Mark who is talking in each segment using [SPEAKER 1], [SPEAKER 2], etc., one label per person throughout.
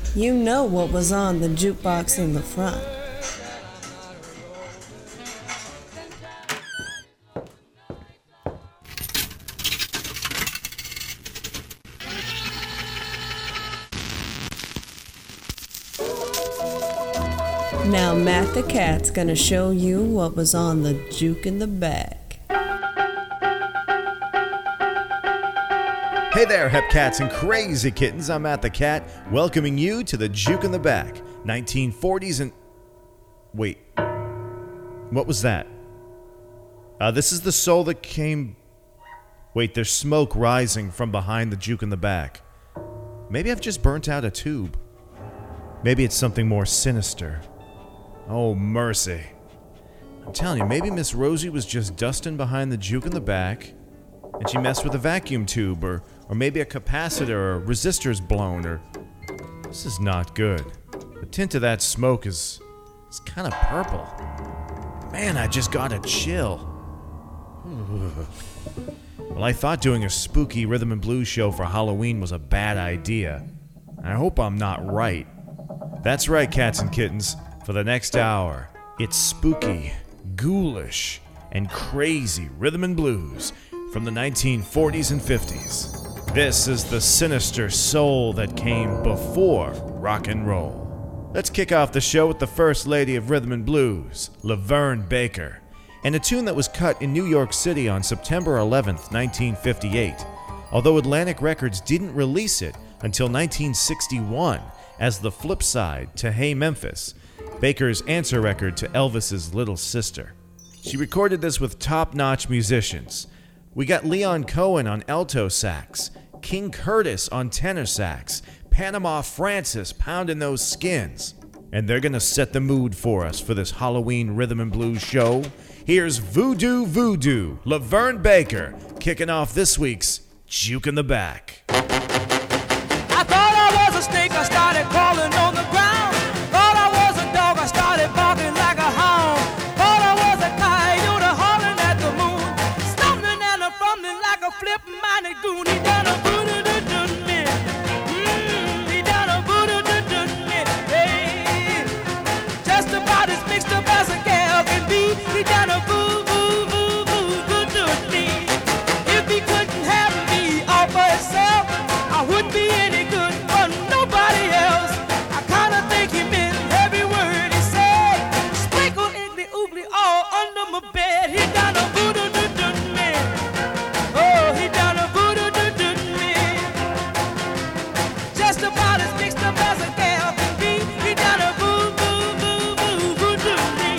[SPEAKER 1] You know what was on the jukebox in the front. Now Matt the Cat's gonna show you what was on the juke in the back.
[SPEAKER 2] Hey there, hep cats and crazy kittens. I'm Matt the Cat, welcoming you to the Juke in the Back. 1940s and... Wait. What was that? This is the soul that came... Wait, there's smoke rising from behind the Juke in the Back. Maybe I've just burnt out a tube. Maybe it's something more sinister. Oh, mercy. I'm telling you, maybe Miss Rosie was just dusting behind the Juke in the Back, and she messed with a vacuum tube, or maybe a capacitor or resistor's blown, or... This is not good. The tint of that smoke is kind of purple. Man, I just got a chill. Well, I thought doing a spooky rhythm and blues show for Halloween was a bad idea. I hope I'm not right. That's right, cats and kittens. For the next hour, it's spooky, ghoulish, and crazy rhythm and blues from the 1940s and 50s. This is the sinister soul that came before rock and roll. Let's kick off the show with the first lady of rhythm and blues, Laverne Baker, and a tune that was cut in New York City on September 11th, 1958, although Atlantic Records didn't release it until 1961 as the flip side to Hey Memphis, Baker's answer record to Elvis's little sister. She recorded this with top-notch musicians. We got Leon Cohen on alto sax, King Curtis on tenor sax, Panama Francis pounding those skins. And they're gonna set the mood for us for this Halloween rhythm and blues show. Here's Voodoo Voodoo, Laverne Baker, kicking off this week's Juke in the Back.
[SPEAKER 3] I thought I was a snake, I started crawling on the ground. Thought I was a dog, I started barking like a hound. Thought I was a coyote, hollering at the moon. Stumbling and a fumbling like a flip-minded goon. He done a voodoo-doo-doo me. He done a voodoo-doo-doo me. Hey, just about as mixed up as a gal can be. He done a voodoo-doo me. If he couldn't have me all for himself, I wouldn't be any good for nobody else. I kinda think he meant every word he said. Sprinkle iggly oogly all under my bed. He done a voodoo-doo-doo me. Oh, he done a voodoo-doo-doo me. Just about as mixed up as a gal can be. He done a voodoo me.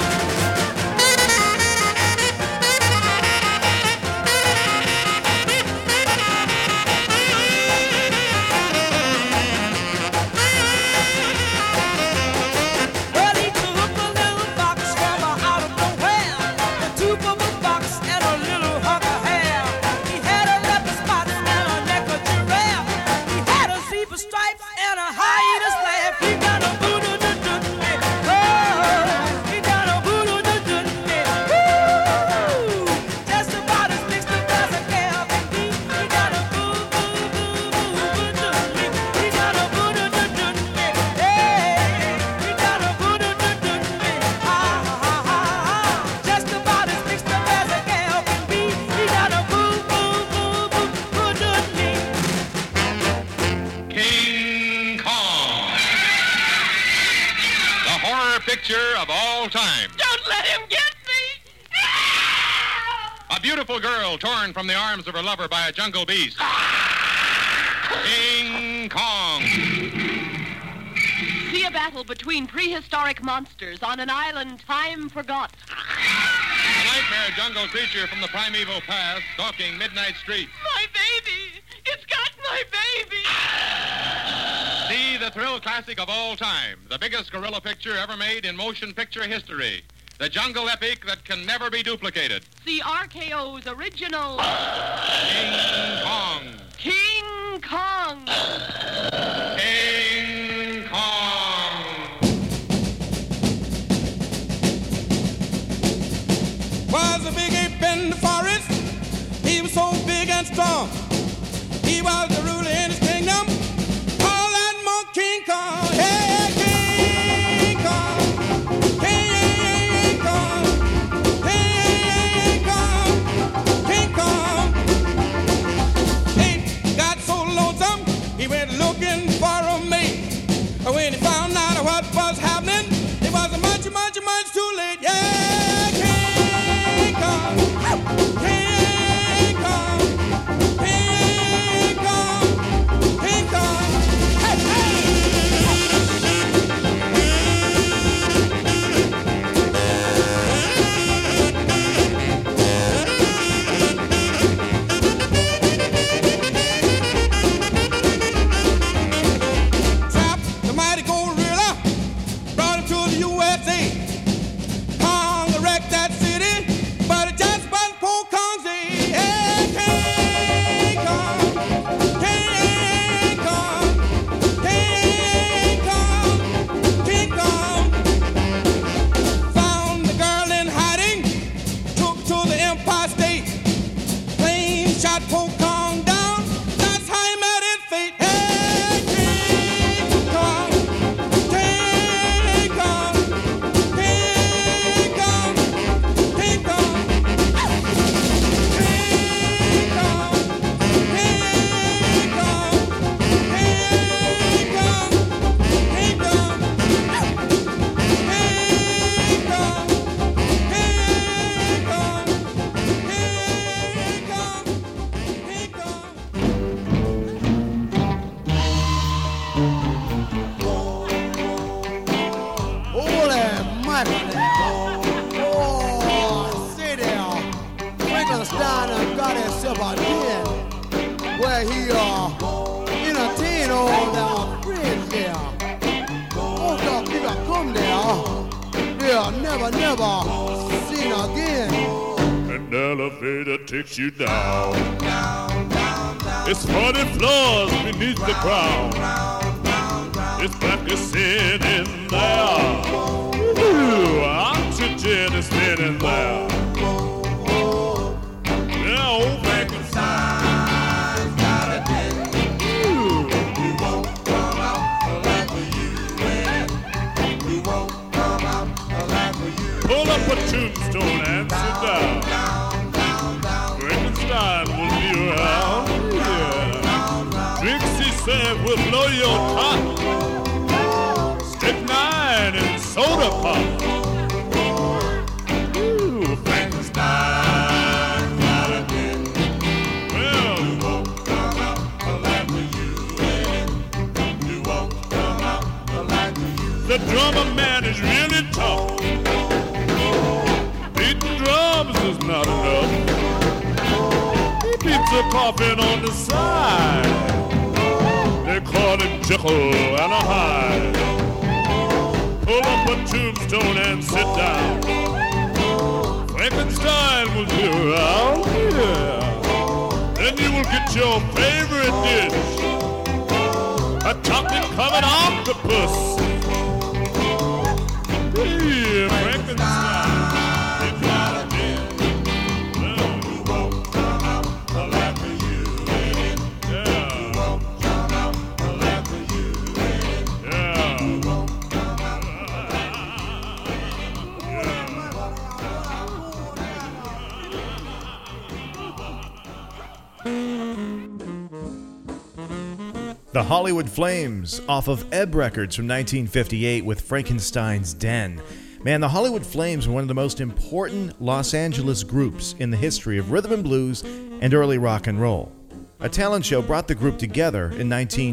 [SPEAKER 3] Well, he took a little box from out of nowhere, a tube of a box and a little hunk of hair. He had a leopard spot and a neck of giraffe. He had a zebra stripes and a hyena's laugh. He done a voodoo-doo-doo me. Oh, he done a voodoo-doo-doo me. Woo! Just about as mixed up as a gal can be. He done a voodoo-doo-doo me. He done a voodoo-doo-doo me. Hey, he done a voodoo-doo-doo me. Ha ha ha ha. Just about as mixed up as a gal can be. He done a voodoo-doo me.
[SPEAKER 4] King Kong. The horror picture of all time.
[SPEAKER 3] Don't let him get me.
[SPEAKER 4] A beautiful girl torn from the arms of her lover by a jungle beast. King Kong.
[SPEAKER 5] See a battle between prehistoric monsters on an island time forgot.
[SPEAKER 4] A nightmare jungle creature from the primeval past stalking Midnight Street.
[SPEAKER 5] My baby! It's got my baby!
[SPEAKER 4] See the thrill classic of all time. The biggest gorilla picture ever made in motion picture history. The jungle epic that can never be duplicated.
[SPEAKER 5] See RKO's original
[SPEAKER 4] King Kong.
[SPEAKER 5] King Kong!
[SPEAKER 4] King Kong.
[SPEAKER 6] Was a big ape in the forest. He was so big and strong. He was the ruler in his kingdom. Call that monk King Kong. Hey! got folk calm down. That's how he met his fate. Hey, King Kong, King Kong, King Kong, King Kong, King Kong, King Kong, King
[SPEAKER 7] Frankenstein got himself a den where he entertain all our friends there. Oh, the people come there, they'll never seen again.
[SPEAKER 8] An elevator takes you down. It's 40 floors beneath the ground. It's black as sin in there. Ooh, oxygen is thin in there. Yeah, old Frankenstein's got a den. You won't come out alive for you in. You won't come out alive for you. Pull up a tombstone and sit down. Frankenstein will be around. Yeah. Trixie said we'll blow your top. Stick 9 and soda pop. Ooh, Frankenstein got a den. Well, you won't come out alive for you in. You won't come out alive for you. The drummer man is really tough. Beating drums is not enough. He beats a coffin on the side. They call him Jekyll and a Hyde. Pull up a tombstone and sit down. Frankenstein will be around here. Then you will get your favorite dish. A chocolate-covered octopus. Hey, Frankenstein.
[SPEAKER 2] The Hollywood Flames, off of Ebb Records from 1958 with Frankenstein's Den. Man, the Hollywood Flames were one of the most important Los Angeles groups in the history of rhythm and blues and early rock and roll. A talent show brought the group together in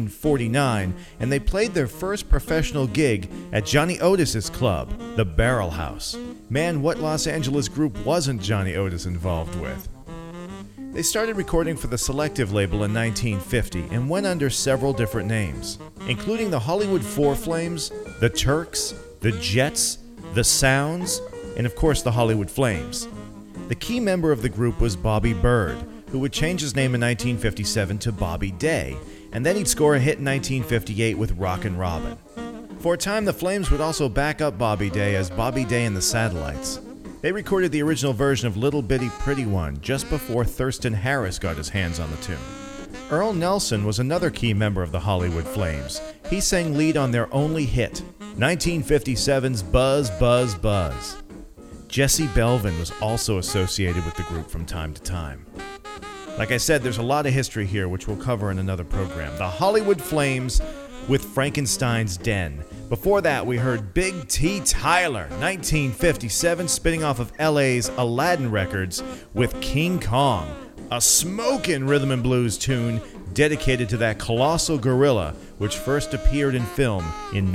[SPEAKER 2] 1949, and they played their first professional gig at Johnny Otis's club, the Barrel House. Man, what Los Angeles group wasn't Johnny Otis involved with? They started recording for the Selective label in 1950 and went under several different names, including the Hollywood Four Flames, the Turks, the Jets, the Sounds, and of course the Hollywood Flames. The key member of the group was Bobby Byrd, who would change his name in 1957 to Bobby Day, and then he'd score a hit in 1958 with Rockin' Robin. For a time, the Flames would also back up Bobby Day as Bobby Day and the Satellites. They recorded the original version of Little Bitty Pretty One just before Thurston Harris got his hands on the tune. Earl Nelson was another key member of the Hollywood Flames. He sang lead on their only hit, 1957's Buzz, Buzz, Buzz. Jesse Belvin was also associated with the group from time to time. Like I said, there's a lot of history here which we'll cover in another program. The Hollywood Flames with Frankenstein's Den. Before that, we heard Big T. Tyler, 1957, spinning off of LA's Aladdin Records with King Kong, a smokin' rhythm and blues tune dedicated to that colossal gorilla which first appeared in film in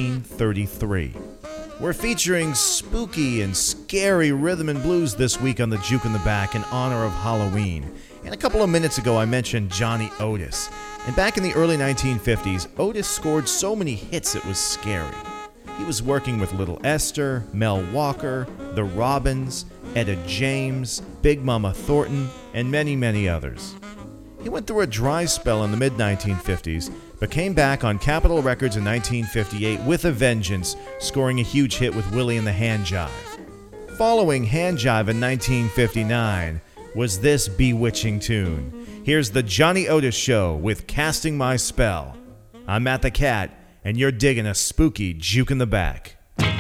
[SPEAKER 2] 1933. We're featuring spooky and scary rhythm and blues this week on the Juke in the Back in honor of Halloween. And a couple of minutes ago, I mentioned Johnny Otis. And back in the early 1950s, Otis scored so many hits it was scary. He was working with Little Esther, Mel Walker, The Robins, Etta James, Big Mama Thornton, and many, many others. He went through a dry spell in the mid-1950s, but came back on Capitol Records in 1958 with a vengeance, scoring a huge hit with Willie and the Hand Jive. Following Hand Jive in 1959, was this bewitching tune. Here's the Johnny Otis Show with Casting My Spell. I'm Matt the Cat, and you're digging a spooky juke in the back.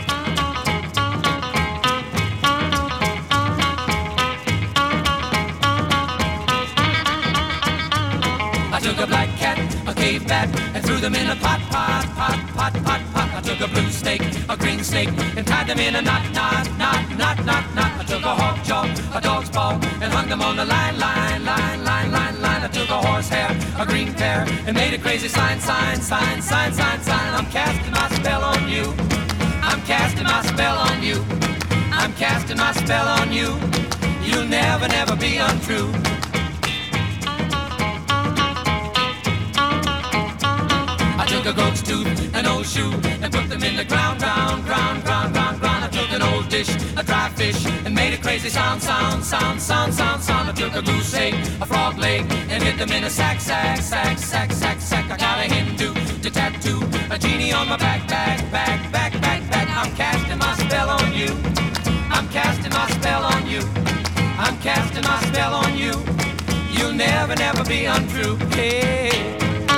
[SPEAKER 3] I took a black cat, a cave bat, and threw them in a pot. I took a blue snake, a green snake, and tied them in a knot. I took a hawk jaw, a dog's paw, and hung them on the line. I took a horsehair, a green pear, and made a crazy sign. I'm casting my spell on you. I'm casting my spell on you. I'm casting my spell on you. You'll never, never be untrue. I took a goat's tooth, an old shoe, and put them in the ground. I took an old dish, a dry fish, and made a crazy sound. I took a goose egg, a frog leg, and hid them in a sack. I got a Hindu to tattoo, a genie on my back. I'm casting my spell on you. I'm casting my spell on you. I'm casting my spell on you. You'll never, never be untrue. Hey.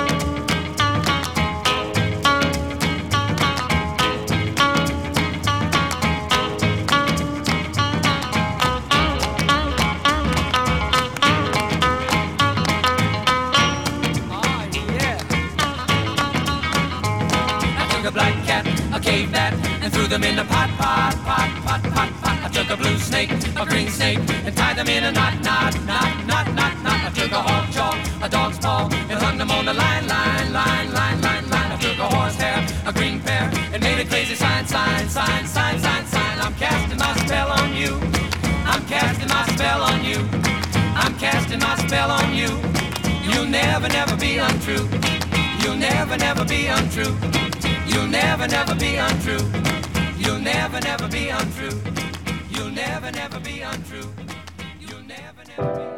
[SPEAKER 3] A cave bat, and threw them in a pot. I took a blue snake, a green snake, and tied them in a knot. I took a hawk jaw, a dog's paw, and hung them on the line. I took a horsehair, a green pear, and made a crazy sign. I'm casting my spell on you. I'm casting my spell on you. I'm casting my spell on you. You'll never, never be untrue. You'll never, never be untrue. You'll never, never be untrue. You'll never, never be untrue. You'll never, never be untrue. You'll never, never be untrue.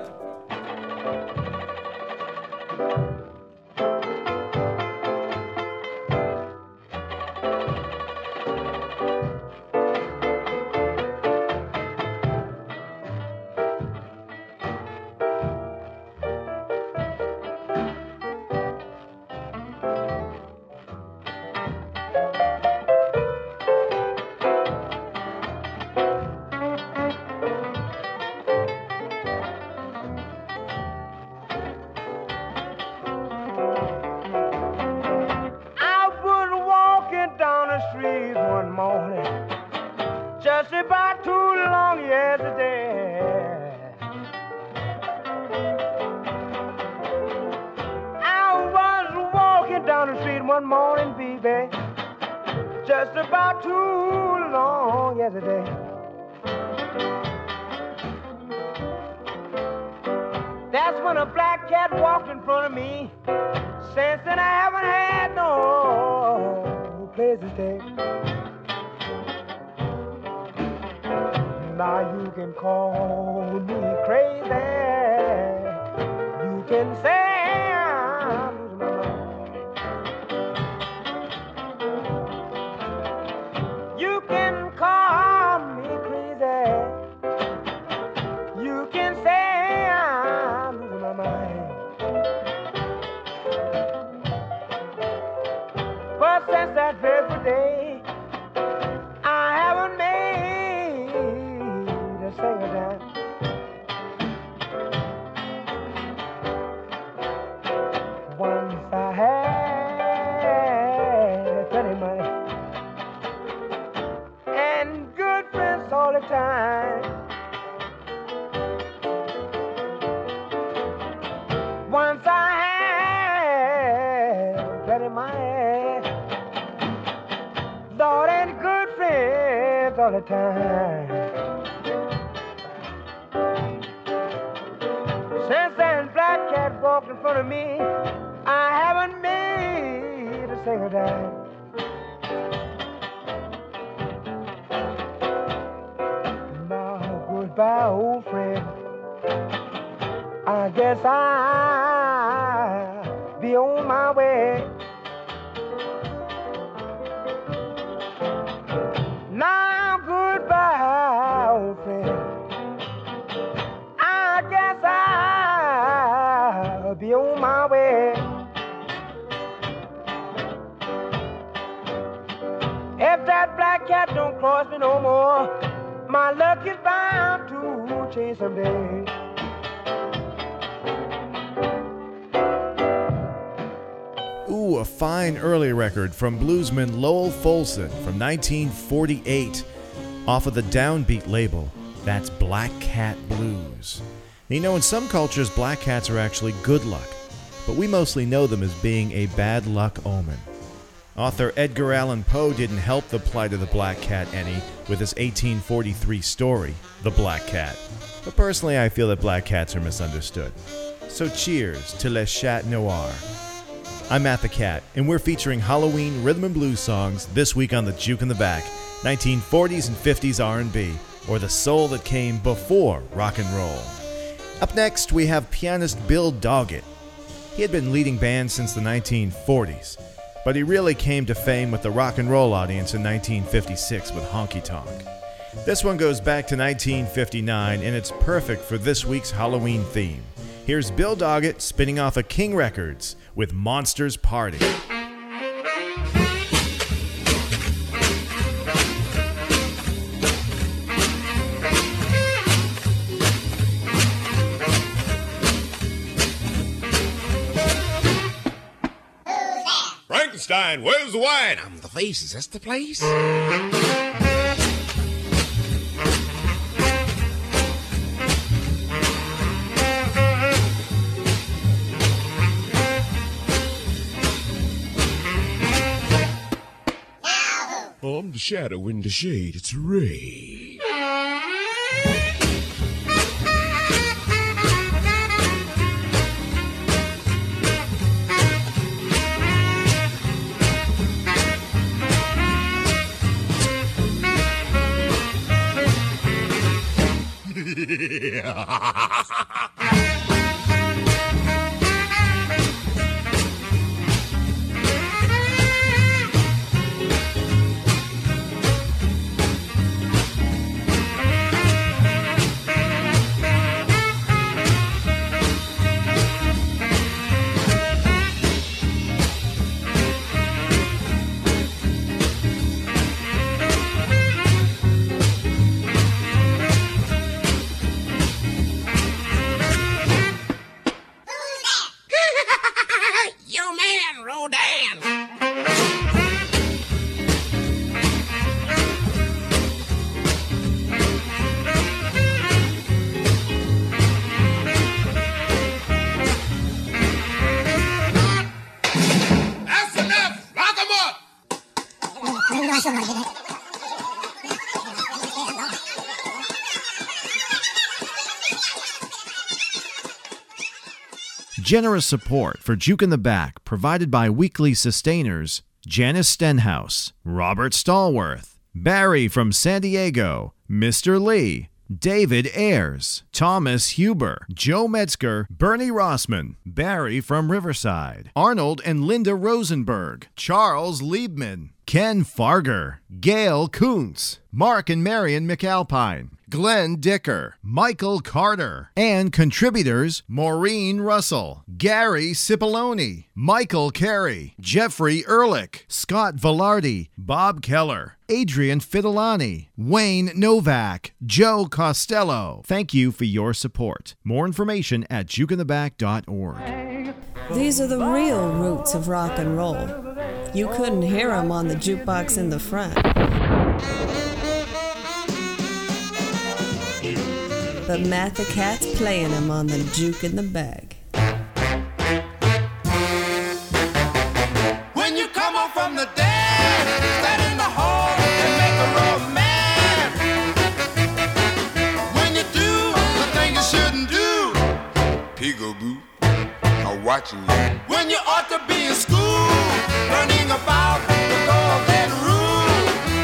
[SPEAKER 9] That's when a black cat walked in front of me. Since then I haven't had no place to stay. Now you can call me crazy. You can say I'm losing my mind. You can call me crazy. You can say but since that dreadful day, I haven't made a single dime. Once I had plenty of money and good friends all the time. Once I had plenty of money, Lord, and good friends all the time. Since that black cat walked in front of me, I haven't made a single dime. Now goodbye, old friend. I guess I'll be on my way. Now goodbye, old friend. I guess be on my way. If that black cat don't cross me no more, my luck is bound to change someday.
[SPEAKER 2] Ooh, a fine early record from bluesman Lowell Fulson from 1948 off of the Downbeat label. That's Black Cat Blues. You know, in some cultures, black cats are actually good luck, but we mostly know them as being a bad luck omen. Author Edgar Allan Poe didn't help the plight of the black cat any with his 1843 story, The Black Cat. But personally, I feel that black cats are misunderstood. So cheers to Le Chat Noir. I'm Matt the Cat, and we're featuring Halloween rhythm and blues songs this week on the Juke in the Back, 1940s and 50s R&B, or the soul that came before rock and roll. Up next, we have pianist Bill Doggett. He had been leading bands since the 1940s, but he really came to fame with the rock and roll audience in 1956 with Honky Tonk. This one goes back to 1959, and it's perfect for this week's Halloween theme. Here's Bill Doggett spinning off of King Records with Monsters Party.
[SPEAKER 8] Frankenstein, where's the wine?
[SPEAKER 10] I'm the face. Is this the place? I'm the shadow in the shade. It's Ray.
[SPEAKER 2] Generous support for Juke in the Back provided by weekly sustainers Janice Stenhouse, Robert Stallworth, Barry from San Diego, Mr. Lee, David Ayers, Thomas Huber, Joe Metzger, Bernie Rossman, Barry from Riverside, Arnold and Linda Rosenberg, Charles Liebman, Ken Farger, Gail Kuntz, Mark and Marion McAlpine, Glenn Dicker, Michael Carter, and contributors Maureen Russell, Gary Cipollone, Michael Carey, Jeffrey Ehrlich, Scott Velarde, Bob Keller, Adrian Fidelani, Wayne Novak, Joe Costello. Thank you for your support. More information at jukeintheback.org.
[SPEAKER 1] These are the real roots of rock and roll. You couldn't hear them on the jukebox in the front. But Matt the Cat's playing them on the Juke in the Bag.
[SPEAKER 6] When you come home from the dance, stand in the hall and make a romance. When you do the thing you shouldn't do,
[SPEAKER 10] Peekaboo, I'm watching you.
[SPEAKER 6] when you ought to be in school, learning about the golden rule.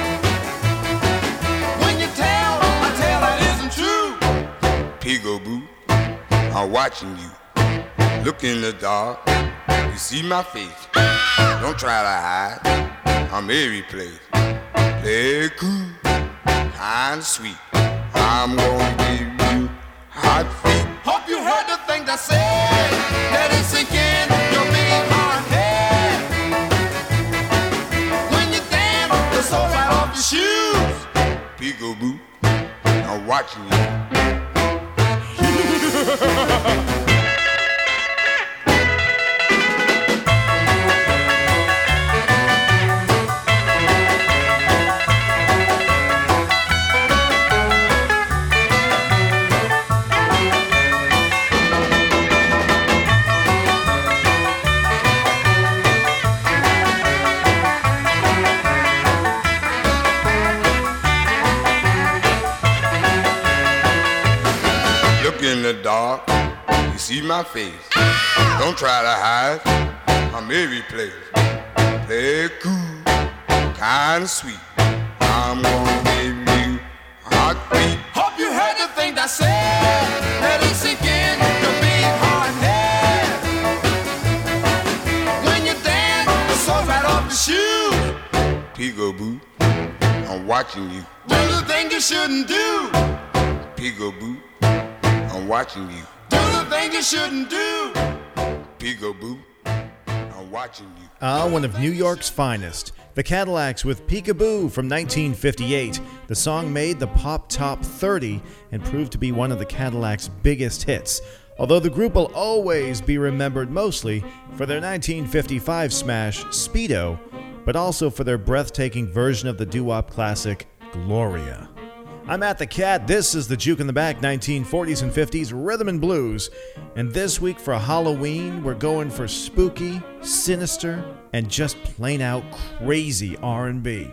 [SPEAKER 6] When you tell a tale that isn't true,
[SPEAKER 10] Peekaboo, I'm watching you. Look in the dark, you see my face. Don't try to hide, I'm every place. Play it cool, kind of sweet. I'm gonna give you hot feet.
[SPEAKER 6] hope you heard the thing that said that it's
[SPEAKER 10] watching you. In the dark, you see my face. Don't try to hide, I'm every place. Play it cool, kinda sweet. I'm gonna give you a heartbeat.
[SPEAKER 3] Hope you heard the thing I said. Let it sink in your big hard head. When you dance, the soul's right off the shoe.
[SPEAKER 10] Peekaboo, I'm watching you.
[SPEAKER 3] Do the thing you shouldn't do.
[SPEAKER 10] Peekaboo, I'm watching you.
[SPEAKER 3] Do the thing you shouldn't do.
[SPEAKER 10] Peekaboo, I'm watching you.
[SPEAKER 2] One of New York's finest, the Cadillacs with Peekaboo from 1958. The song made the Pop Top 30 and proved to be one of the Cadillacs' biggest hits, although the group will always be remembered mostly for their 1955 smash Speedo, but also for their breathtaking version of the doo-wop classic Gloria. I'm Matt the Cat. This is the Juke in the Back 1940s and 50s Rhythm and Blues. And this week for Halloween, we're going for spooky, sinister, and just plain out crazy R&B.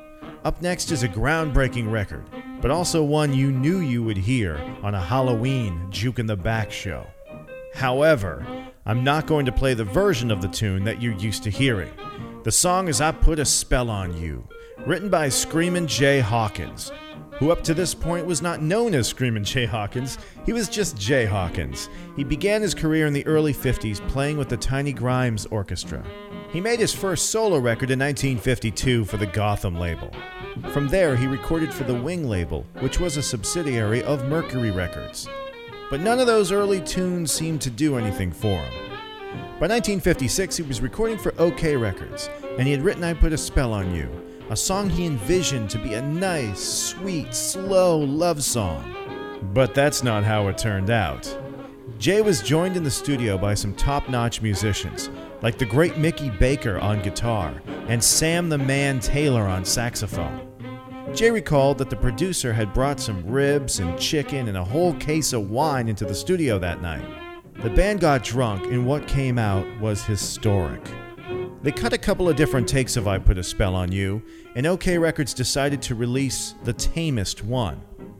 [SPEAKER 2] Up next is a groundbreaking record, but also one you knew you would hear on a Halloween Juke in the Back show. However, I'm not going to play the version of the tune that you're used to hearing. The song is I Put a Spell on You, written by Screamin' Jay Hawkins, who up to this point was not known as Screamin' Jay Hawkins. He was just Jay Hawkins. He began his career in the early 50s playing with the Tiny Grimes Orchestra. He made his first solo record in 1952 for the Gotham label. From there, he recorded for the Wing label, which was a subsidiary of Mercury Records. But none of those early tunes seemed to do anything for him. By 1956, he was recording for OK Records, and he had written I Put a Spell on You, a song he envisioned to be a nice, sweet, slow love song. But that's not how it turned out. Jay was joined in the studio by some top-notch musicians, like the great Mickey Baker on guitar and Sam the Man Taylor on saxophone. Jay recalled that the producer had brought some ribs and chicken and a whole case of wine into the studio that night. The band got drunk, and what came out was historic. They cut a couple of different takes of I Put a Spell on You, and OK Records decided to release the tamest one.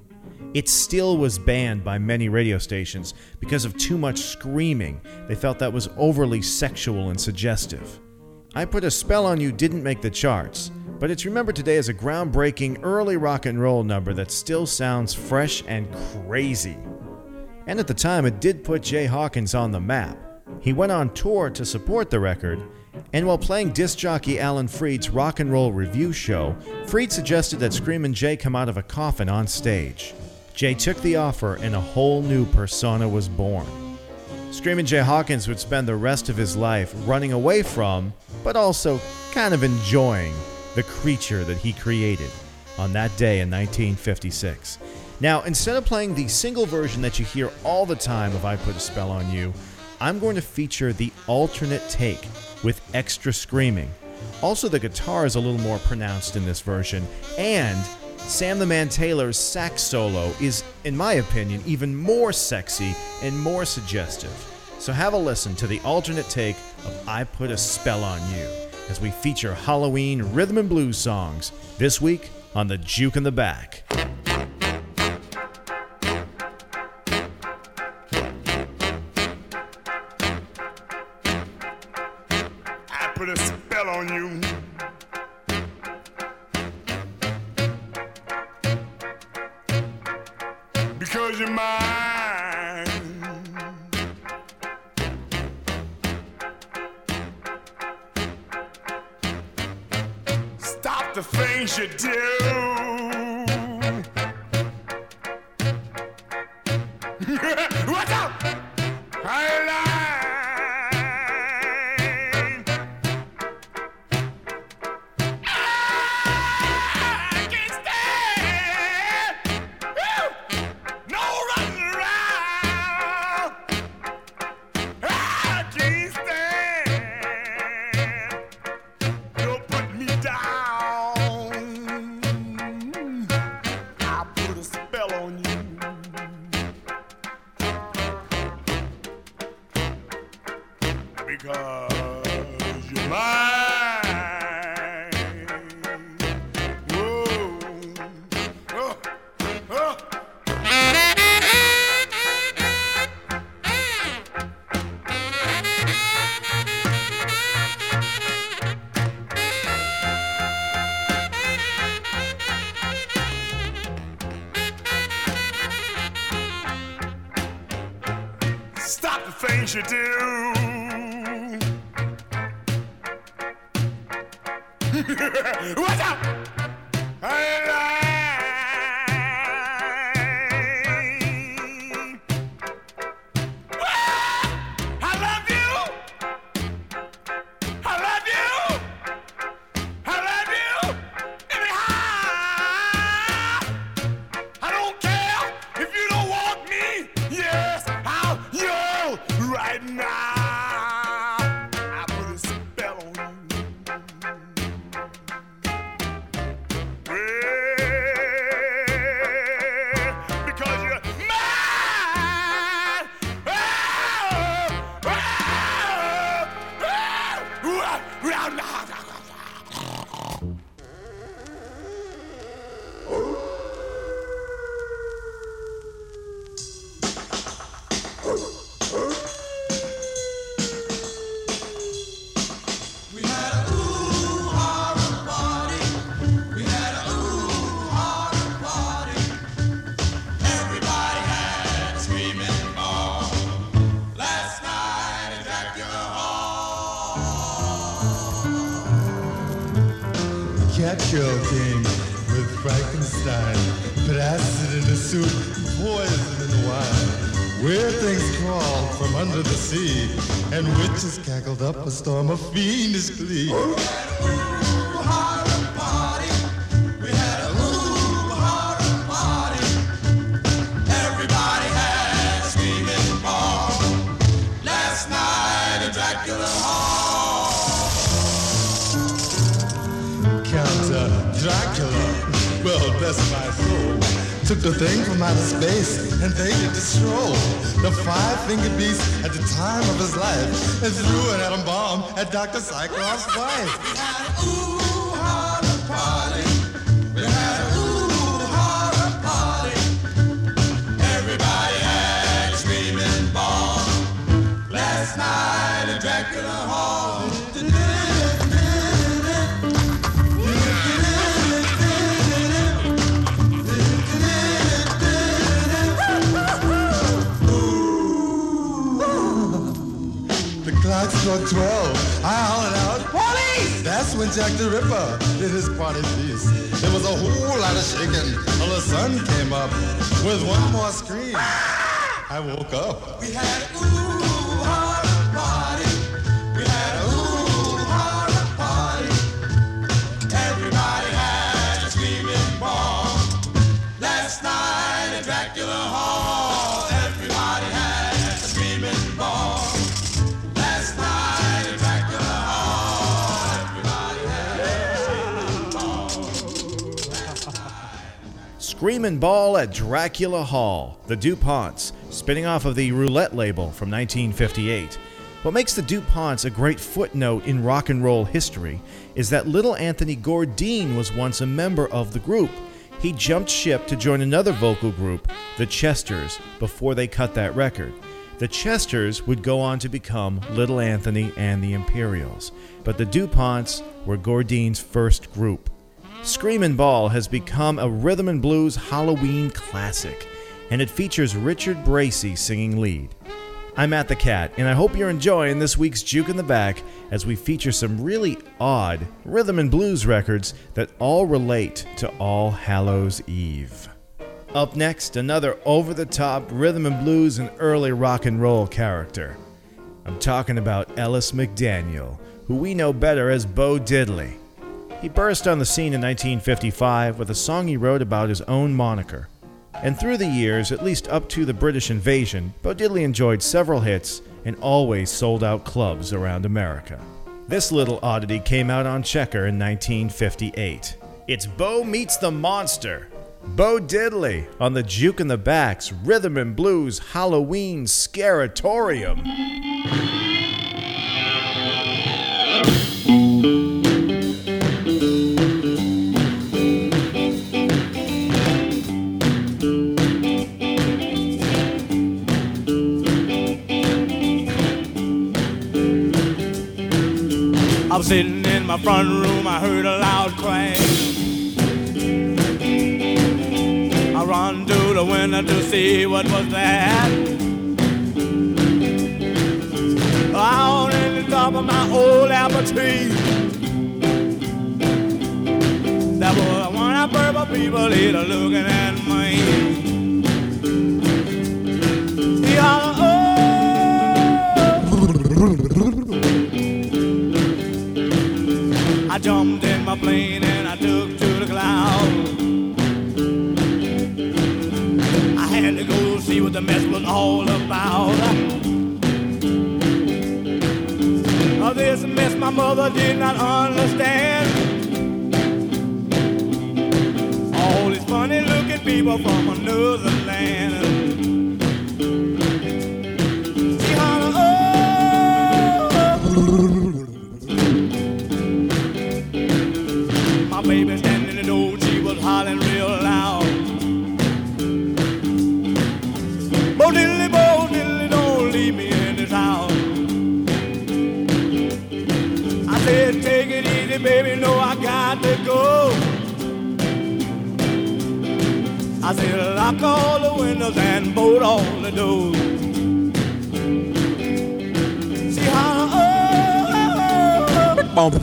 [SPEAKER 2] It still was banned by many radio stations because of too much screaming. They felt that was overly sexual and suggestive. I Put a Spell on You didn't make the charts, but it's remembered today as a groundbreaking early rock and roll number that still sounds fresh and crazy. And at the time, it did put Jay Hawkins on the map. He went on tour to support the record, and while playing disc jockey Alan Freed's rock and roll review show, Freed suggested that Screamin' Jay come out of a coffin on stage. Jay took the offer, and a whole new persona was born. Screamin' Jay Hawkins would spend the rest of his life running away from, but also kind of enjoying, the creature that he created on that day in 1956. Now, instead of playing the single version that you hear all the time of I Put a Spell on You, I'm going to feature the alternate take with extra screaming. Also, the guitar is a little more pronounced in this version, and Sam the Man Taylor's sax solo is, in my opinion, even more sexy and more suggestive. So have a listen to the alternate take of I Put a Spell on You as we feature Halloween rhythm and blues songs this week on the Juke in the Back.
[SPEAKER 8] Put a spell on you. Because you're mine. Stop the things you do. Watch out! because you're mine. Whoa. Oh. Oh. Stop the things you do. What's up? Right now, I put a spell on you. Well, because you're mine.
[SPEAKER 11] Cat Show came with Frankenstein, blasted in the soup, poison in the wine. Where things crawled from under the sea, and witches cackled up a storm of fiendish glee.
[SPEAKER 6] Everybody had a screaming ball last night at Dracula Hall.
[SPEAKER 11] Count Dracula, well, bless my soul, took the thing from outer space and they did the stroll. The five-fingered beast at the time of his life and threw an atom bomb at Dr. Cyclops' wife.
[SPEAKER 6] We had a ooh-horror party. We had a ooh-horror party. Everybody had a screaming ball last night at Dracula Hall.
[SPEAKER 11] Clock struck 12. I hollered out, "Police!" That's when Jack the Ripper did his party piece. There was a whole lot of shaking till the sun came up. With one more scream, I woke up.
[SPEAKER 6] We had a ooh-horror party. We had a ooh-horror party. Everybody had a screaming ball last night at Dracula Hall. Everybody had a screaming ball.
[SPEAKER 2] Screamin' Ball at Dracula Hall, the DuPonts, spinning off of the Roulette label from 1958. What makes the DuPonts a great footnote in rock and roll history is that little Anthony Gourdine was once a member of the group. He jumped ship to join another vocal group, the Chesters, before they cut that record. The Chesters would go on to become Little Anthony and the Imperials, but the DuPonts were Gourdine's first group. Screamin' Ball has become a rhythm and blues Halloween classic, and it features Richard Bracey singing lead. I'm Matt the Cat, and I hope you're enjoying this week's Juke in the Back as we feature some really odd rhythm and blues records that all relate to All Hallows Eve. Up next, another over-the-top rhythm and blues and early rock and roll character. I'm talking about Ellis McDaniel, who we know better as Bo Diddley. He burst on the scene in 1955 with a song he wrote about his own moniker. And through the years, at least up to the British invasion, Bo Diddley enjoyed several hits and always sold out clubs around America. This little oddity came out on Checker in 1958. It's Bo Meets the Monster. Bo Diddley on the Juke in the Back's Rhythm and Blues Halloween Scaratorium.
[SPEAKER 9] I was sitting in my front room, I heard a loud crash. I run to the window to see what was that. Out in the top of my old apple tree, there was one of purple people either looking at me. He hollered, oh. I jumped in my plane and I took to the clouds. I had to go see what the mess was all about. This mess my mother did not understand. All these funny looking people from another land. She hollered, oh. My baby standing in the door, she was hollering real loud. Bo diddly, don't leave me in this house. I said, take it easy, baby, no, I got to go. I said, lock all the windows and bolt all the doors. She hollered, oh.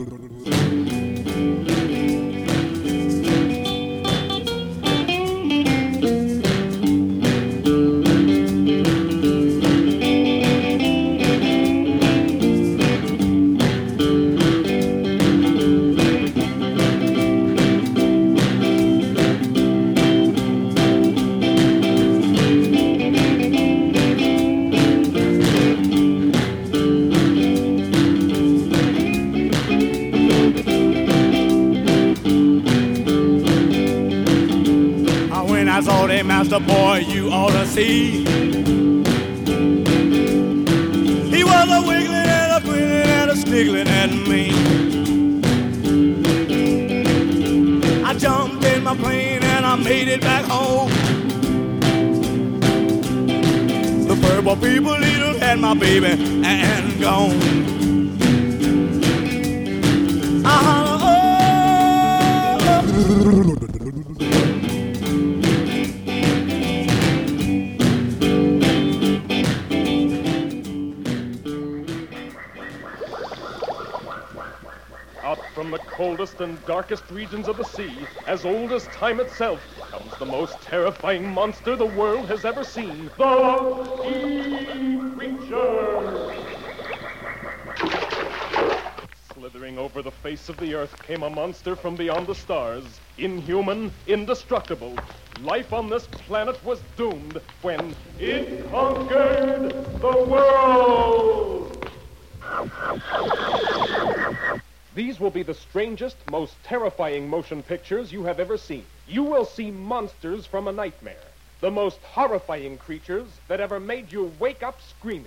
[SPEAKER 9] I saw that master boy you ought to see. He was a wiggling and a grinning and a sniggling at me. I jumped in my plane and I made it back home. The purple people eaters had my baby and gone. I holler, oh.
[SPEAKER 12] From the coldest and darkest regions of the sea, as old as time itself, comes the most terrifying monster the world has ever seen. The E-Creature! Slithering over the face of the earth came a monster from beyond the stars. Inhuman, indestructible. Life on this planet was doomed when it conquered the world! These will be the strangest, most terrifying motion pictures you have ever seen. You will see monsters from a nightmare. The most horrifying creatures that ever made you wake up screaming.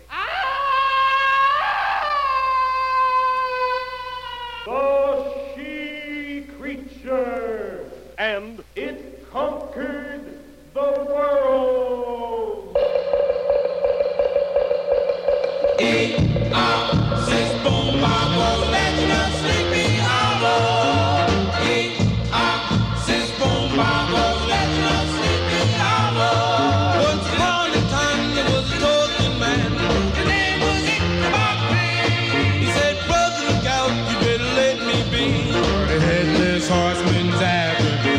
[SPEAKER 12] The She-Creature! And it conquered the world!
[SPEAKER 13] Horseman's apathy.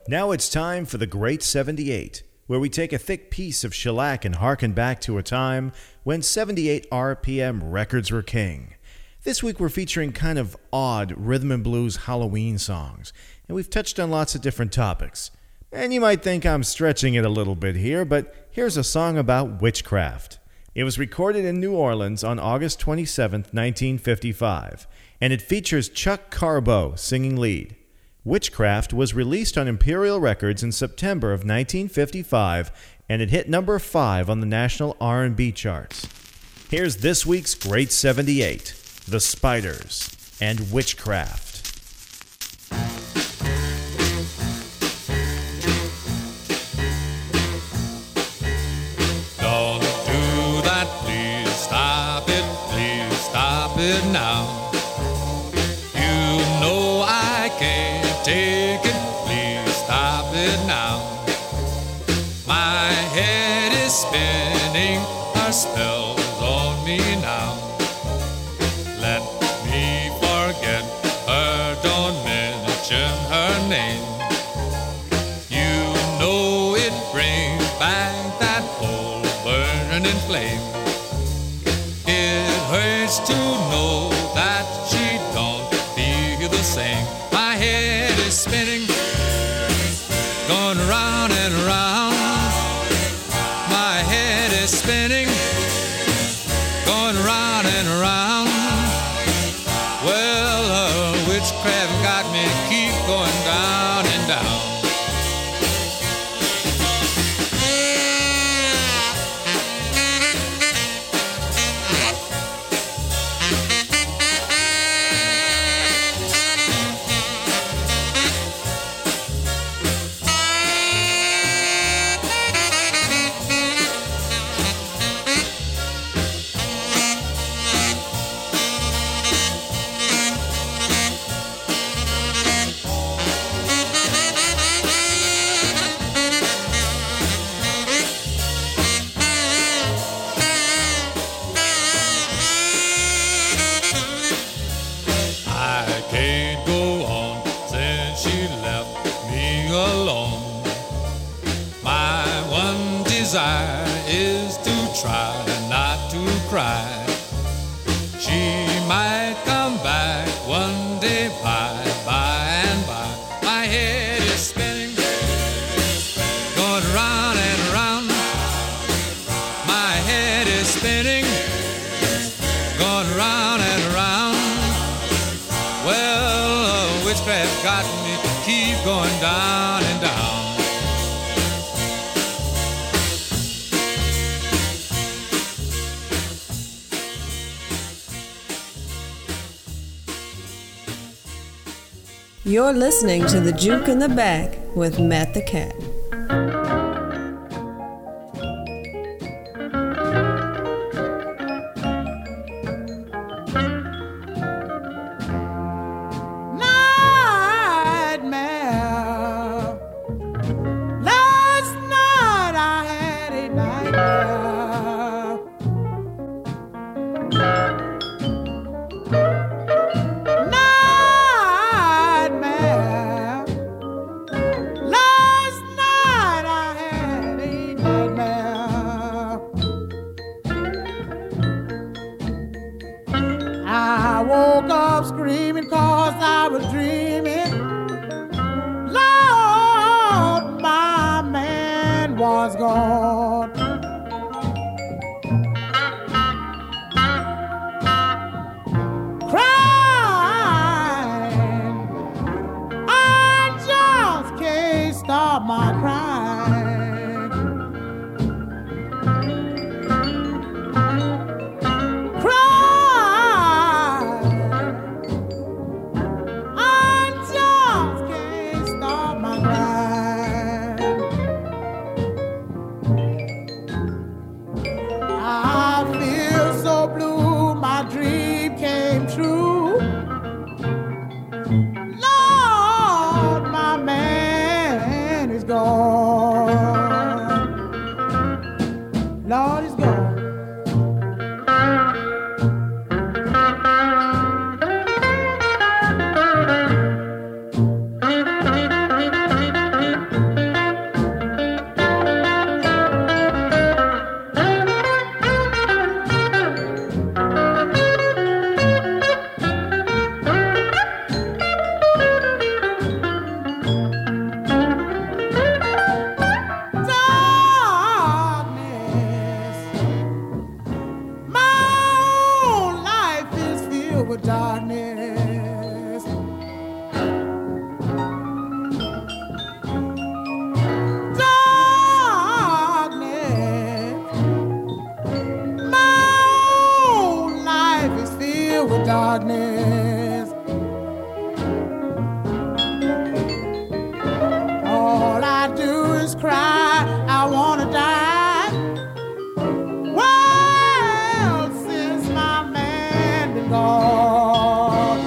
[SPEAKER 2] Now it's time for the Great 78, where we take a thick piece of shellac and harken back to a time when 78 RPM records were king. This week we're featuring kind of odd rhythm and blues Halloween songs, and we've touched on lots of different topics. And you might think I'm stretching it a little bit here, but here's a song about witchcraft. It was recorded in New Orleans on August 27, 1955, and it features Chuck Carbo singing lead. Witchcraft was released on Imperial Records in September of 1955, and it hit number 5 on the national R&B charts. Here's this week's Great 78, The Spiders and Witchcraft.
[SPEAKER 13] Don't do that, please stop it now. You know I can't take it, please stop it now. My head is spinning, her spell's on me now. Let me forget her, don't mention her name. You know it brings back that old burning flame. It hurts to know that she don't feel the same. My head is spinning, going round and round. My head is spinning, going round and round. Well, witchcraft got me, keep going down and down. Is to try not to cry. She might come back one day by and by. My head is spinning, going round and round. My head is spinning, going round and round. Well, witchcraft got me to keep going down and down.
[SPEAKER 1] You're listening to The Juke in the Back with Matt the Cat.
[SPEAKER 7] darkness. Darkness. My whole life is filled with darkness. All I do is cry, I wanna die. Well, since my man been gone,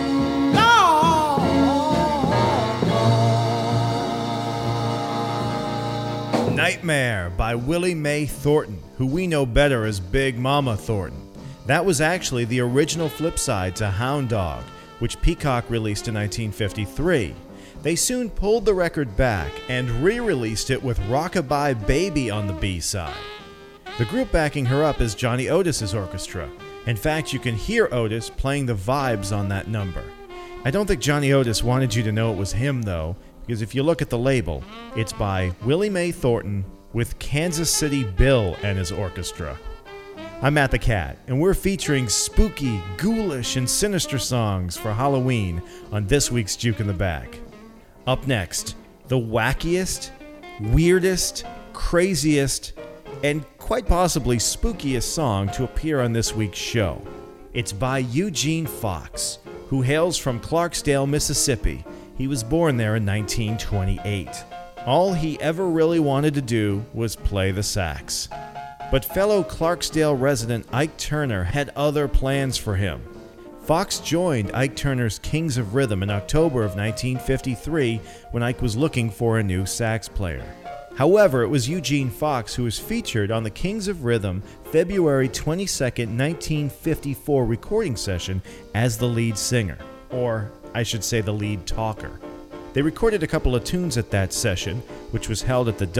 [SPEAKER 2] Nightmare by Willie Mae Thornton, who we know better as Big Mama Thornton. That was actually the original flip side to Hound Dog, which Peacock released in 1953. They soon pulled the record back and re-released it with Rockabye Baby on the B-side. The group backing her up is Johnny Otis's orchestra. In fact, you can hear Otis playing the vibes on that number. I don't think Johnny Otis wanted you to know it was him, though, because if you look at the label, it's by Willie Mae Thornton with Kansas City Bill and his orchestra. I'm Matt the Cat, and we're featuring spooky, ghoulish, and sinister songs for Halloween on this week's Juke in the Back. Up next, the wackiest, weirdest, craziest, and quite possibly spookiest song to appear on this week's show. It's by Eugene Fox, who hails from Clarksdale, Mississippi. He was born there in 1928. All he ever really wanted to do was play the sax. But fellow Clarksdale resident Ike Turner had other plans for him. Fox joined Ike Turner's Kings of Rhythm in October of 1953 when Ike was looking for a new sax player. However, it was Eugene Fox who was featured on the Kings of Rhythm February 22, 1954 recording session as the lead singer, or I should say the lead talker. They recorded a couple of tunes at that session, which was held at the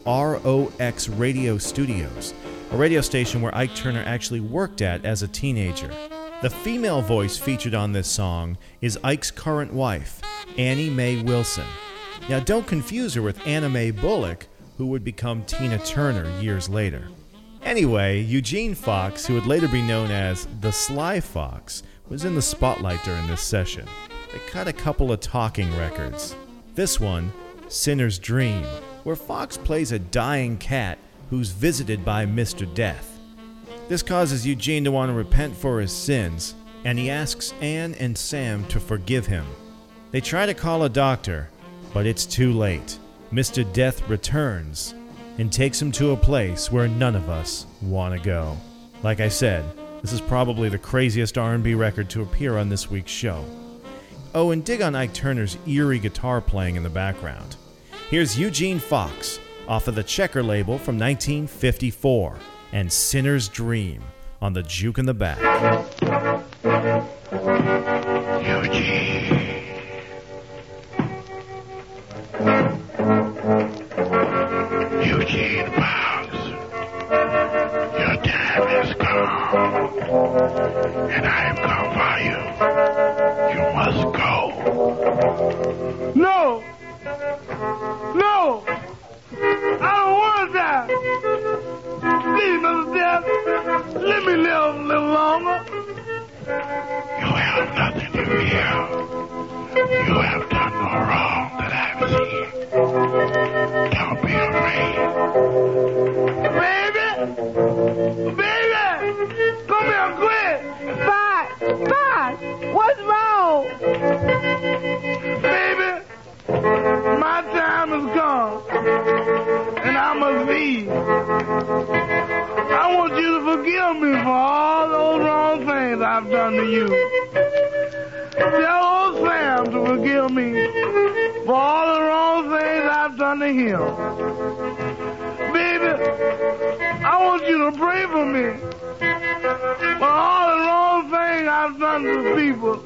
[SPEAKER 2] WROX radio studios, a radio station where Ike Turner actually worked at as a teenager. The female voice featured on this song is Ike's current wife, Annie Mae Wilson. Now don't confuse her with Anna Mae Bullock, who would become Tina Turner years later. Anyway, Eugene Fox, who would later be known as the Sly Fox, was in the spotlight during this session. They cut a couple of talking records. This one, Sinner's Dream, where Fox plays a dying cat who's visited by Mr. Death. This causes Eugene to want to repent for his sins, and he asks Ann and Sam to forgive him. They try to call a doctor, but it's too late. Mr. Death returns and takes him to a place where none of us want to go. Like I said, this is probably the craziest R&B record to appear on this week's show. Oh, and dig on Ike Turner's eerie guitar playing in the background. Here's Eugene Fox off of the Checker label from 1954 and Sinner's Dream on the Juke in the Back.
[SPEAKER 14] Eugene Fox, your time has come, and I have come for you. You must go.
[SPEAKER 9] No! No! I don't want to die! Please, Mr. Death, let me live a little longer.
[SPEAKER 14] You have nothing to fear. You have done no wrong that I've seen. Don't be afraid.
[SPEAKER 9] Baby! Baby! Come here quick!
[SPEAKER 15] Fox! Fox! What's wrong?
[SPEAKER 9] Baby! My time is gone. And I must leave. I want you to forgive me for all those wrong things I've done to you. Tell old Sam to forgive me for all the wrong things I've done to him. Baby, I want you to pray for me for all the wrong things I've done to people.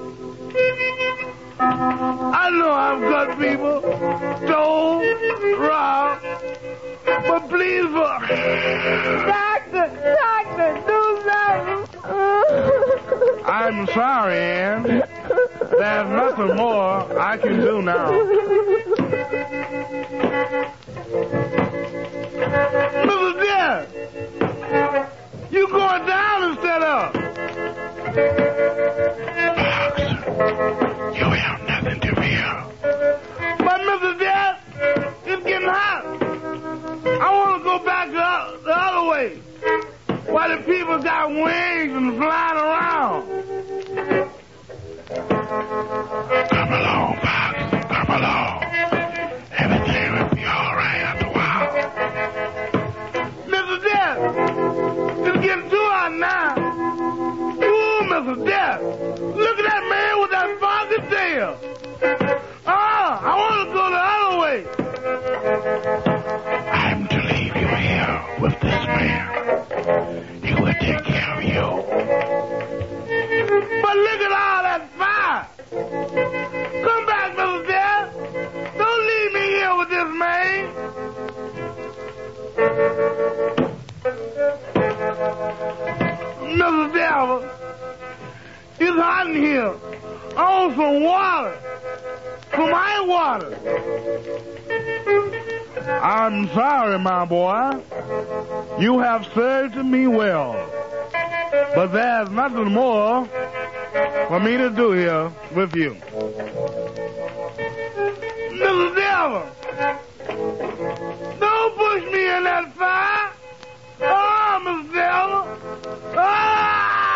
[SPEAKER 9] I know I've got people, stole, robbed, but please for...
[SPEAKER 15] Doctor, do something.
[SPEAKER 9] I'm sorry, Ann. There's nothing more I can do now. Mr. Death, you going down instead of?
[SPEAKER 14] Fox, You have nothing to fear.
[SPEAKER 9] But Mr. Death, it's getting hot. I want to go back the other way, where the people got wings and flying around.
[SPEAKER 14] Come along, Fox. Come along. Everything will be all right after a while.
[SPEAKER 9] Mr. Death, it's getting too hot now. Ooh, Mr. Death, look at that man with that funky tail. I want to go the other way.
[SPEAKER 14] I'm to leave you here with this man. He will take care of you.
[SPEAKER 9] But look at all that fire. Come back, Mr. Death. Don't leave me here with this man. Mr. Devil, it's hot in here. I want some water. Some ice water. I'm sorry, my boy. You have served me well. But there's nothing more for me to do here with you. Mr. Devil, don't push me in that fire. Oh, Mr. Devil. Ah!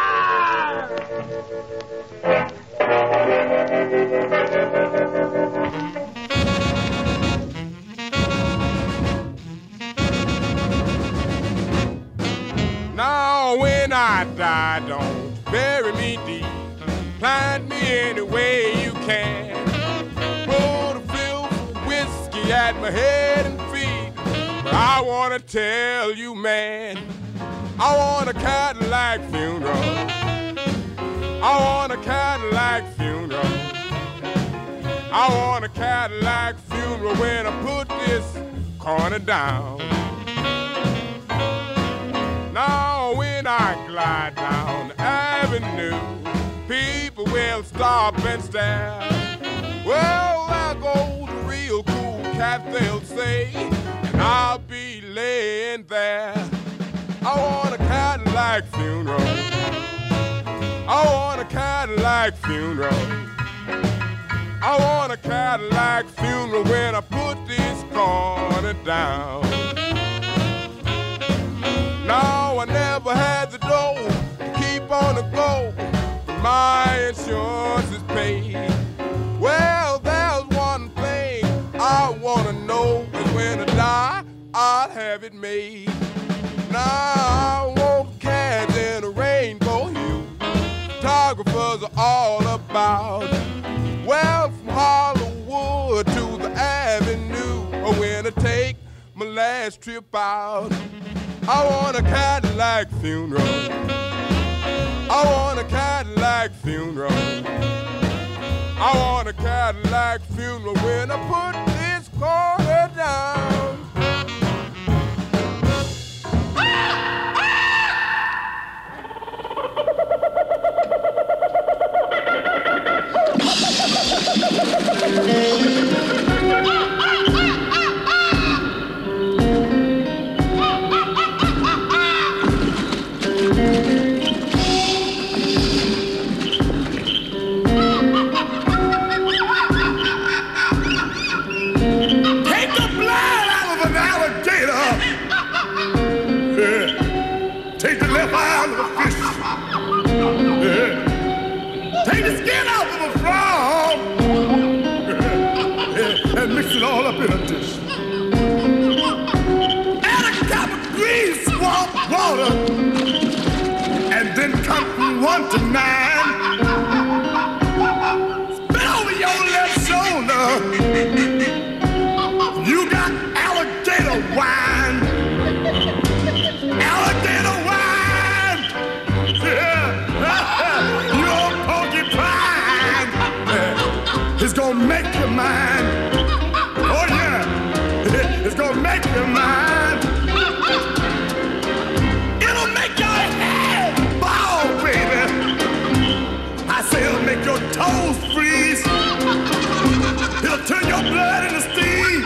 [SPEAKER 16] Now when I die, don't bury me deep. Plant me any way you can. Put a filth of whiskey at my head and feet. But I want to tell you, man, I want a Cadillac funeral. I want a Cadillac funeral. I want a Cadillac funeral when I put this corner down. Now when I glide down the avenue, people will stop and stare. Well, there goes a real cool cat, they'll say, and I'll be laying there. I want a Cadillac funeral. I want a Cadillac funeral. I want a Cadillac funeral when I put this corner down. No, I never had the dough to keep on the go, but my insurance is paid. Well, there's one thing I want to know, is when I die, I'll have it made. Now I want cats in a rainbow hue, photographers are all about. Well, from Hollywood to the Avenue, or when I take my last trip out. I want a Cadillac funeral. I want a Cadillac funeral. I want a Cadillac funeral when I put this corner down.
[SPEAKER 14] Mix it all up in a dish. Add a cup of grease, warm water, and then count from 1 to 9. Spit over your left shoulder. You got alligator wine. Alligator wine. Yeah. Your porcupine. It's gonna make you mine. It's gonna make you mine. It'll make your head ball, baby. I say it'll make your toes freeze. It'll turn your blood into steam.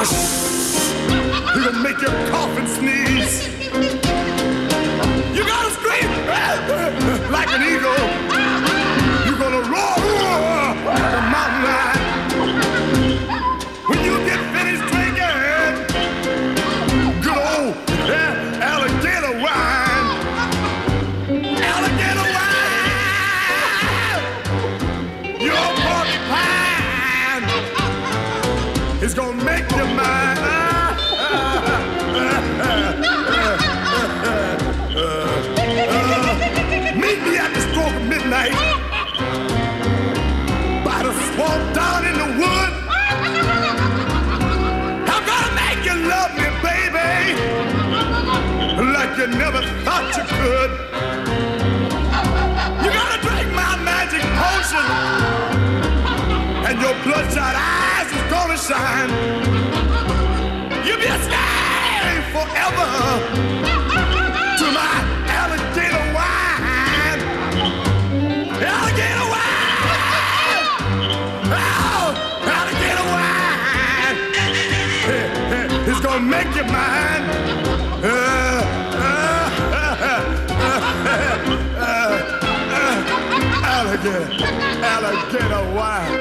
[SPEAKER 14] It'll make your cough and sneeze. You gotta scream like an eagle. You're gonna roar. is gonna make you mine. Meet me at the stroke of midnight by the swamp down in the wood. I'm gonna make you love me, baby, like you never thought you could. You gotta drink my magic potion, and your bloodshot eyes is gonna shine. You'll be a slave forever to my alligator wine. Alligator wine! Oh, alligator wine! It's gonna make you mine. Alligator wine.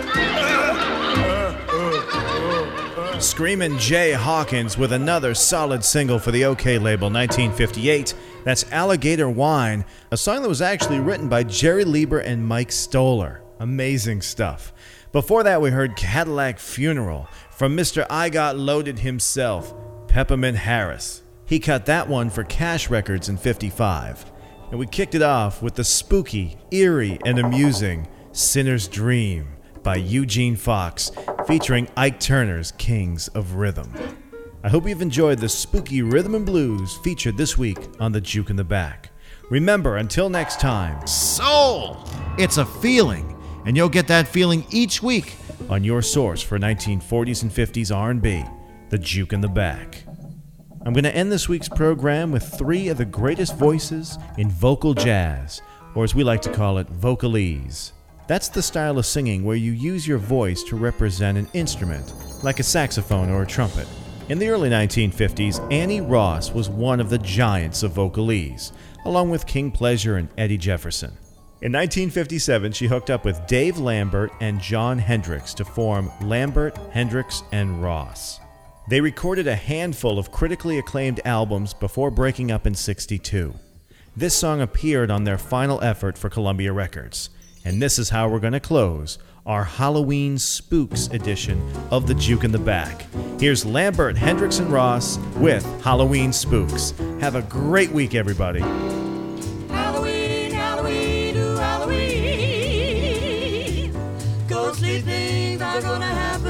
[SPEAKER 2] Screamin' Jay Hawkins with another solid single for the OK label, 1958. That's Alligator Wine, a song that was actually written by Jerry Lieber and Mike Stoller. Amazing stuff. Before that, we heard Cadillac Funeral from Mr. I Got Loaded himself, Peppermint Harris. He cut that one for Cash Records in 55. And we kicked it off with the spooky, eerie, and amusing Sinner's Dream by Eugene Fox, featuring Ike Turner's Kings of Rhythm. I hope you've enjoyed the spooky rhythm and blues featured this week on the Juke in the Back. Remember, until next time, soul! It's a feeling, and you'll get that feeling each week on your source for 1940s and 50s R&B, the Juke in the Back. I'm going to end this week's program with three of the greatest voices in vocal jazz, or as we like to call it, vocalese. That's the style of singing where you use your voice to represent an instrument, like a saxophone or a trumpet. In the early 1950s, Annie Ross was one of the giants of vocalese, along with King Pleasure and Eddie Jefferson. In 1957, she hooked up with Dave Lambert and John Hendricks to form Lambert, Hendricks, and Ross. They recorded a handful of critically acclaimed albums before breaking up in '62. This song appeared on their final effort for Columbia Records. And this is how we're going to close our Halloween Spooks edition of the Juke in the Back. Here's Lambert, Hendricks, and Ross with Halloween Spooks. Have a great week, everybody.
[SPEAKER 3] Halloween, Halloween, ooh, Halloween. Ghostly things are gonna happen.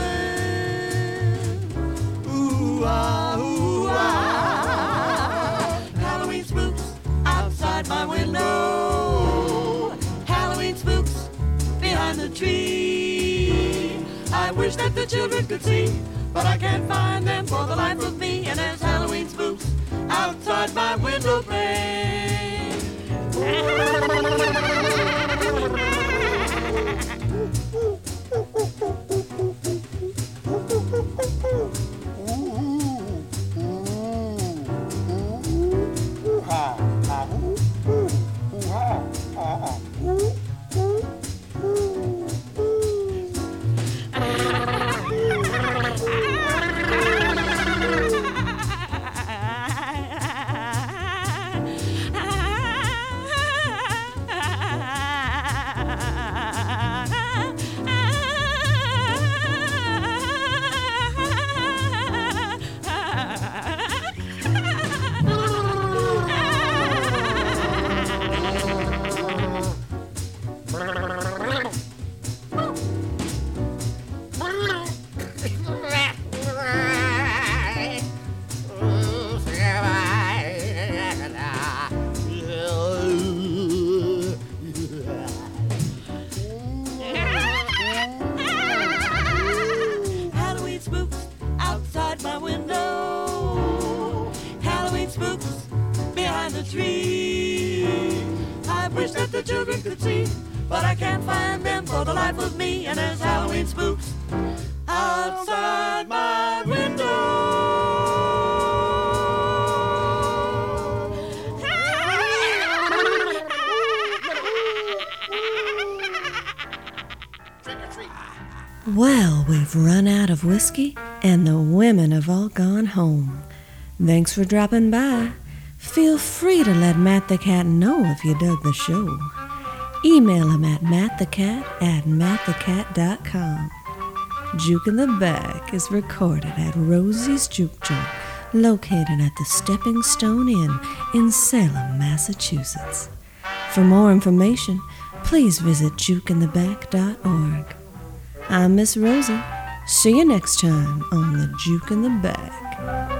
[SPEAKER 3] Ooh, ah, ooh, ah. Halloween spooks outside my window. Halloween spooks behind the tree. I wish that the children could see, but I can't find them for the life of me. And there's Halloween spooks outside my window pane. But I can't find them for the life of me. And there's Halloween spooks outside my window.
[SPEAKER 1] Well, we've run out of whiskey, and the women have all gone home. Thanks for dropping by. Feel free to let Matt the Cat know if you dug the show. Email him at mattthecat@mattthecat.com. Juke in the Back is recorded at Rosie's Juke Joint, located at the Stepping Stone Inn in Salem, Massachusetts. For more information, please visit jukeintheback.org. I'm Miss Rosie. See you next time on the Juke in the Back.